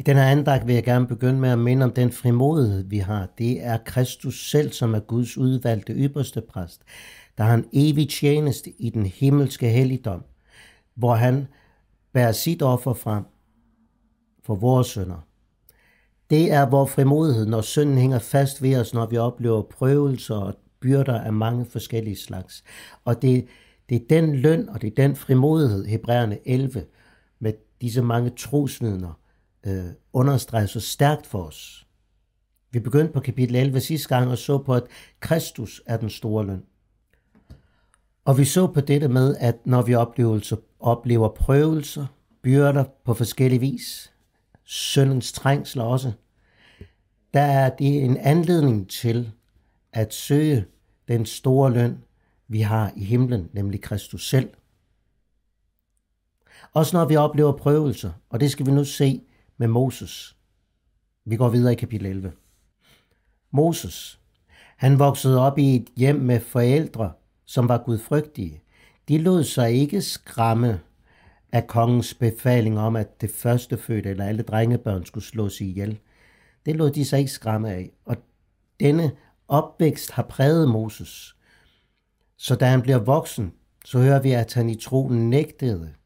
den her andagt vil jeg gerne begynde med at minde om den frimodighed, vi har. Det er Kristus selv, som er Guds udvalgte ypperste præst, der har en evig tjeneste i den himmelske helligdom, hvor han bærer sit offer frem for vores synder. Det er vores frimodighed, når synden hænger fast ved os, når vi oplever prøvelser og byrder af mange forskellige slags. Og det er den løn, og det er den frimodighed, Hebræerne 11, med disse mange trosvidner, understreger så stærkt for os. Vi begyndte på kapitel 11 sidste gang og så på, at Kristus er den store løn. Og vi så på dette med, at når vi oplever prøvelser, byrder på forskellige vis, syndens trængsler også, der er det en anledning til at søge den store løn, vi har i himlen, nemlig Kristus selv. Også når vi oplever prøvelser, og det skal vi nu se med Moses. Vi går videre i kapitel 11. Moses, han voksede op i et hjem med forældre, som var gudfrygtige. De lod sig ikke skræmme af kongens befaling om, at det førstefødte eller alle drengebørn skulle slås ihjel. Det lod de sig ikke skræmme af, og denne opvækst har præget Moses. Så da han bliver voksen, så hører vi, at han i troen nægtede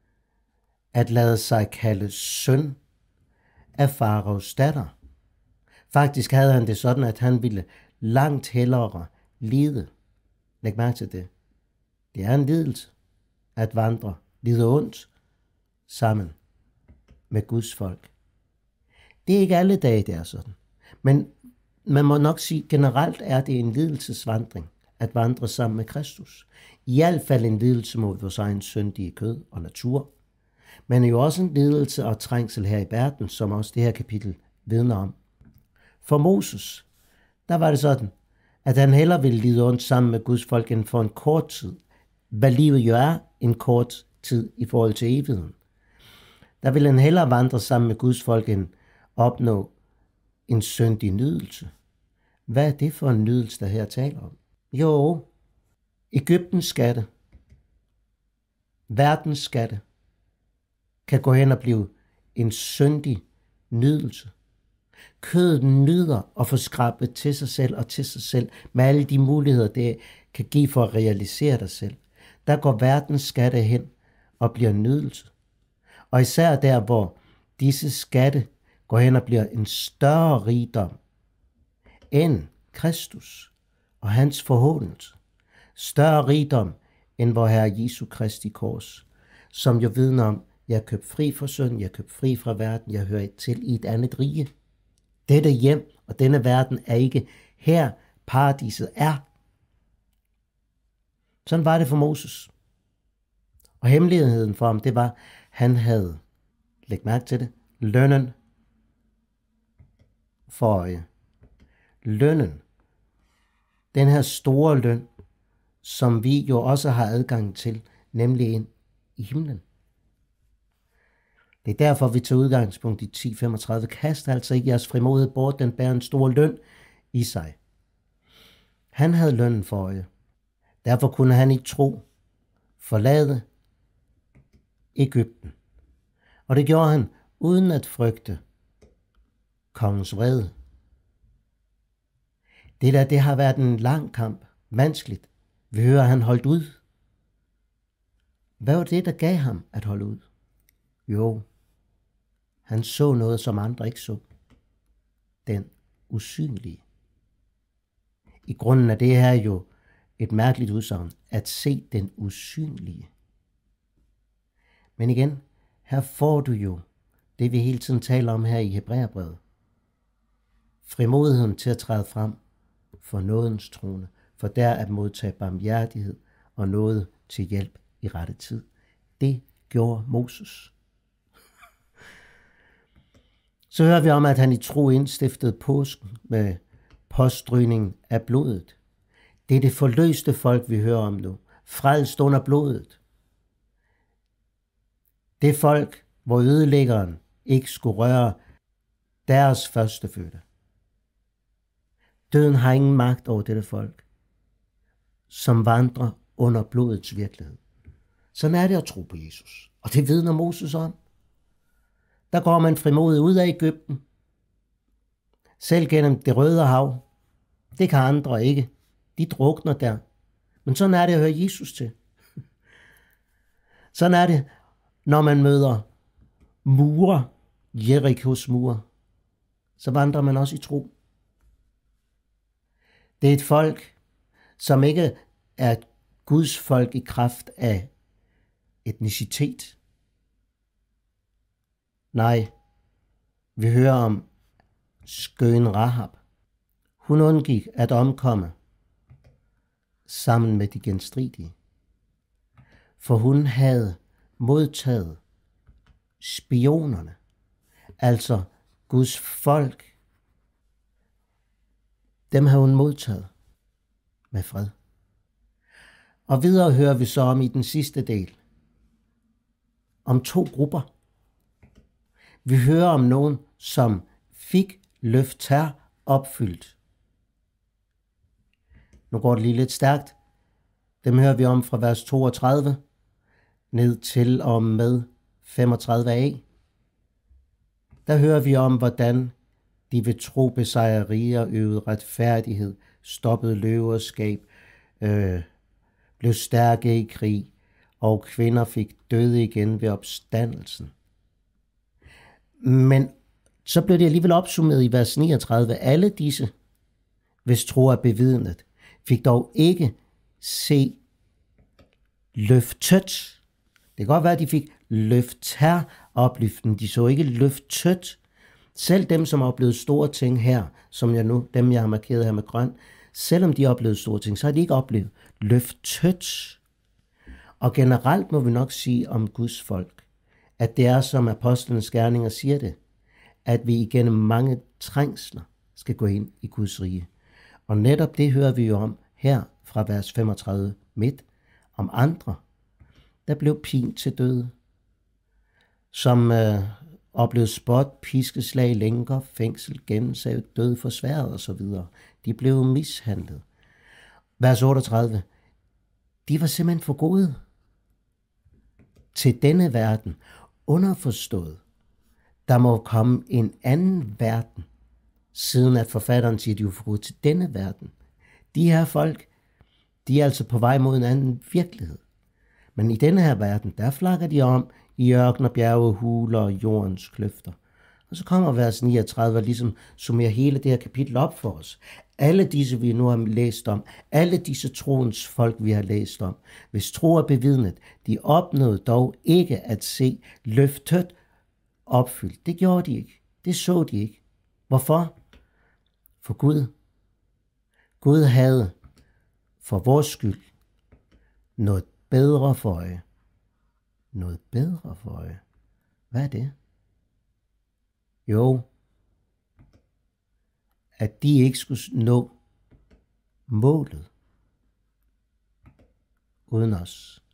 at lade sig kalde søn af faraos datter. Faktisk havde han det sådan, at han ville langt hellere lide. Læg mærke til det. Det er en lidelse at vandre, lide ondt sammen med Guds folk. Det er ikke alle dage, det er sådan. Men man må nok sige, generelt er det en lidelsesvandring at vandre sammen med Kristus. I hvert fald en lidelse mod vores egen syndige kød og natur. Men jo også en lidelse og trængsel her i verden, som også det her kapitel vidner om. For Moses, der var det sådan, at han hellere ville lide ondt sammen med Guds folk end for en kort tid. Hvad livet jo er en kort tid i forhold til evigheden. Der ville han hellere vandre sammen med Guds folk end opnå en syndig nydelse. Hvad er det for en nydelse, der her taler om? Jo, Egyptens skatte, verdens skatte, kan gå hen og blive en syndig nydelse. Kødet nyder at få skrabet til sig selv og til sig selv med alle de muligheder, det kan give for at realisere dig selv. Der går verdens skatte hen og bliver en nydelse. Og især der, hvor disse skatte går hen og bliver en større rigdom end Kristus og hans forhåndelse. Større rigdom end vor Herre Jesu Kristi kors, som jo vidner om, jeg er købt fri fra synd, jeg er købt fri fra verden, jeg hører til i et andet rige. Dette hjem og denne verden er ikke her, paradiset er. Sådan var det for Moses. Og hemmeligheden for ham, det var, han havde, læg mærke til det, lønnen for øje. Lønnen, den her store løn, som vi jo også har adgang til, nemlig ind i himlen. Det er derfor, vi tager udgangspunkt i 10:35. Kast altså ikke jeres frimodighed bort, den bærer en stor løn i sig. Han havde lønnen for øje. Derfor kunne han i tro forlade Egypten. Og det gjorde han uden at frygte kongens vrede. Det har været en lang kamp, vanskeligt. Vi hører, at han holdt ud. Hvad var det, der gav ham at holde ud? Jo, han så noget, som andre ikke så. Den usynlige. I grunden er det her jo et mærkeligt udsagn, at se den usynlige. Men igen, her får du jo det, vi hele tiden taler om her i Hebræerbrevet. Frimodigheden til at træde frem for nådens trone, for der at modtage barmhjertighed og nåde til hjælp i rette tid. Det gjorde Moses. Så hører vi om, at han i tro indstiftede påsken med påstrygning af blodet. Det er det forløste folk, vi hører om nu. Frelst under blodet. Det folk, hvor ødelæggeren ikke skulle røre deres førstefødte. Døden har ingen magt over dette folk, som vandrer under blodets virkelighed. Sådan er det at tro på Jesus. Og det vidner Moses om. der går man frimodigt ud af Egypten. Selv gennem det Røde Hav. Det kan andre ikke. De drukner der. Men sådan er det at høre Jesus til. Sådan er det, når man møder mure, Jerikos mure. Så vandrer man også i tro. Det er et folk, som ikke er et Guds folk i kraft af etnicitet. Nej, vi hører om skøn Rahab. Hun undgik at omkomme sammen med de genstridige, for hun havde modtaget spionerne, altså Guds folk. Dem har hun modtaget med fred. Og videre hører vi så om i den sidste del, om 2 grupper. Vi hører om nogen, som fik løfter opfyldt. Nu går det lige lidt stærkt. Dem hører vi om fra vers 32 ned til og med 35a. Der hører vi om, hvordan de ved tro besejrede riger, øvede retfærdighed, stoppede løverskab, blev stærke i krig, og kvinder fik døde igen ved opstandelsen. Men så blev det alligevel opsummeret i vers 39. Alle disse, hvis tro er bevidnet, fik dog ikke se løftet. Det kan godt være, at de fik løfter opløften. De så ikke løftet. Selv dem, som oplevede store ting her, som dem jeg har markeret her med grøn, selvom de oplevede store ting, så har de ikke oplevet løftet. Og generelt må vi nok sige om Guds folk, at det er, som apostlenes gerninger siger det, at vi igennem mange trængsler skal gå ind i Guds rige. Og netop det hører vi jo om her fra vers 35 midt, om andre, der blev pint til døde, som oplevede spot, piskeslag, lænker, fængsel, gennemsavet, død, forsværet osv. De blev mishandlet. Vers 38. De var simpelthen for gode til denne verden, underforstået. Der må komme en anden verden, siden at forfatteren siger, at de er for gode til denne verden. De her folk, de er altså på vej mod en anden virkelighed. Men i denne her verden, der flakker de om i ørkener, bjerge, huler og jordens kløfter. Og så kommer vers 39 og ligesom summerer hele det her kapitel op for os. Alle disse, vi nu har læst om, alle disse troens folk, vi har læst om, hvis tro er bevidnet, de opnåede dog ikke at se løftet opfyldt. Det gjorde de ikke. Det så de ikke. Hvorfor? For Gud havde for vores skyld noget bedre for øje. Noget bedre for øje. Hvad er det? Jo, at de ikke skulle nå målet uden os.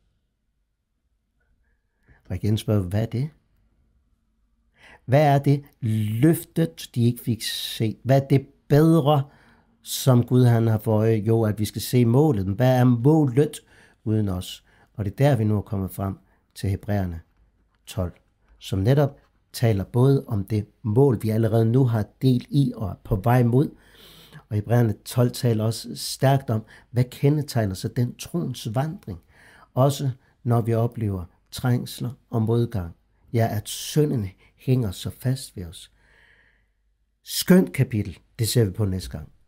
Og igen spørger, hvad er det? Hvad er det løftet, de ikke fik set? Hvad er det bedre, som Gud han har for øje? Jo, at vi skal se målet. Men hvad er målet uden os? Og det er der, vi nu er kommet frem til Hebræerne 12, som netop taler både om det mål, vi allerede nu har del i og er på vej mod. Og Hebræerne 12 taler også stærkt om, hvad kendetegner så den troens vandring. Også når vi oplever trængsler og modgang. Ja, at synden hænger så fast ved os. Skønt kapitel, det ser vi på næste gang.